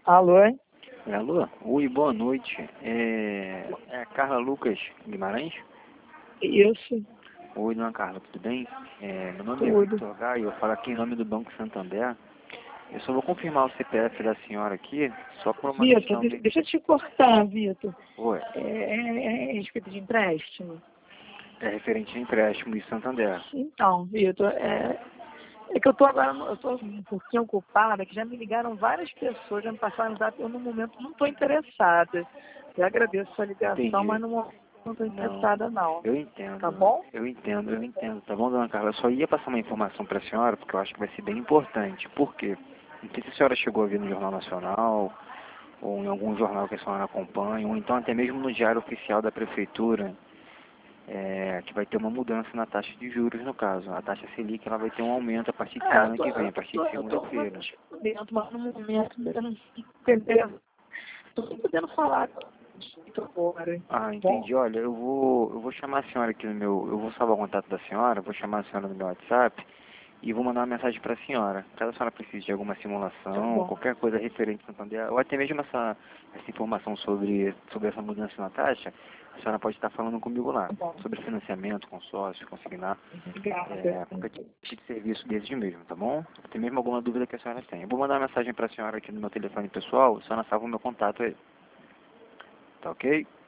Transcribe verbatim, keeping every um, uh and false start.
Alô, hein? É, alô? Oi, boa noite. É, é a Carla Lucas Guimarães? Isso, Oi, dona Carla, tudo bem? É, meu nome é tudo. Victor Gaio, eu falo aqui em nome do Banco Santander. Eu só vou confirmar o C P F da senhora aqui, só por uma Vitor, questão deixa, de... deixa eu te cortar, Vitor. Oi, É, é, é a respeito de empréstimo. é referente a empréstimo de Santander. Então, Vitor, é, é que eu tô agora, eu tô um pouquinho ocupada, que já me ligaram várias pessoas, já me passaram no zap, eu no momento não estou interessada. Eu agradeço a sua ligação, Entendi. mas no momento não estou Não, interessada não. eu Tá entendo, bom? eu entendo, eu entendo, tá bom, dona Carla? Eu só ia passar uma informação para a senhora, porque eu acho que vai ser bem importante. Por quê? Não sei se a senhora chegou a ver no Jornal Nacional, ou em algum jornal que a senhora acompanha, ou então até mesmo no Diário Oficial da Prefeitura, é, que vai ter uma mudança na taxa de juros, no caso. A taxa Selic ela vai ter um aumento a partir de É, eu semana tô, que vem, a eu partir tô, de eu tô segunda-feira. dentro, mas no momento eu não entendeu. Estou podendo falar agora. Ah, Bom, entendi. Olha, eu vou, eu vou chamar a senhora aqui no meu, eu vou salvar o contato da senhora, vou chamar a senhora no meu WhatsApp e vou mandar uma mensagem para a senhora. Caso a senhora precise de alguma tá simulação, bom. qualquer coisa referente ao Santander, ou até mesmo essa, essa informação sobre, sobre essa mudança na taxa, a senhora pode estar falando comigo lá, Tá bom. sobre financiamento, consórcio, consignar, Obrigada. é, qualquer tipo de serviço desses mesmo, tá bom? Tem mesmo alguma dúvida que a senhora tem. Eu vou mandar uma mensagem para a senhora aqui no meu telefone pessoal, a senhora salva o meu contato aí. Tá ok?